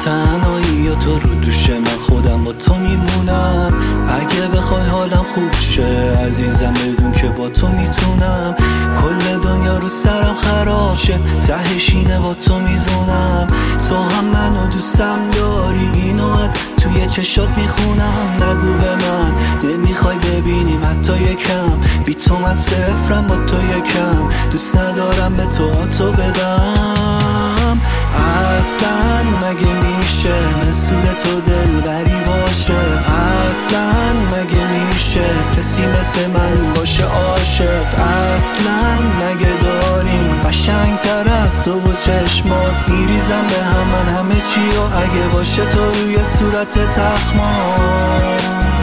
تنهایی یا تو رو دوش من خودم با تو میمونم. اگه بخوای حالم خوب شه عزیزم بدون که با تو میتونم. کل دنیا رو سرم خراب شه تهش اینه با تو میزونم. تو هم منو دوستم داری اینو از توی چشات میخونم. نگو به من نمیخوای ببینیم حتی یکم، بی تو من صفرم با تو یکم. دوست ندارم به تو بدم. اصلا مگه میشه مثل تو دلبری باشه؟ اصلا مگه میشه کسی مثل من باشه عاشق؟ اصلا مگه داریم قشنگ تر از تو و چشمات؟ میریزم به هم همه چی و اگه باشه تو روی صورت تخمات.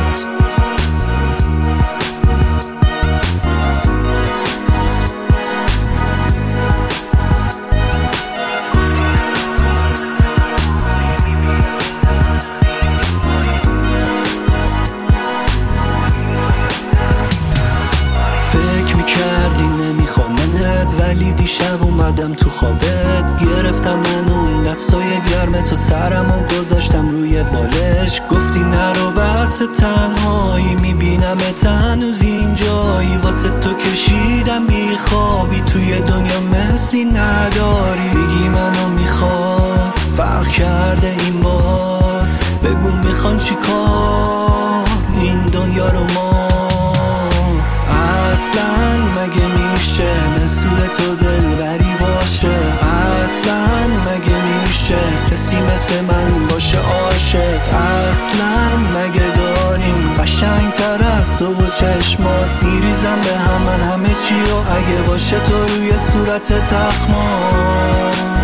کردی نمیخوام منت ولی دیشب اومدم تو خوابت. گرفتم من اون دستای گرم تو سرم و گذاشتم روی بالش. گفتی نرو بس تنهایی میبینم هنوز اینجایی. واسه تو کشیدم بیخوابی توی دنیا مثلی نداری. میگی منو میخواد فرق کرده این بار. بگو میخوام چی کار این دنیا رو ما. اصلا مگه میشه مثل تو دلبری باشه؟ اصلا مگه میشه کسی مثل من باشه عاشق؟ اصلا مگه داریم قشنگ تر از تو و چشمات؟ میریزم به هم همه چی و اگه باشه تو روی صورت تخمات.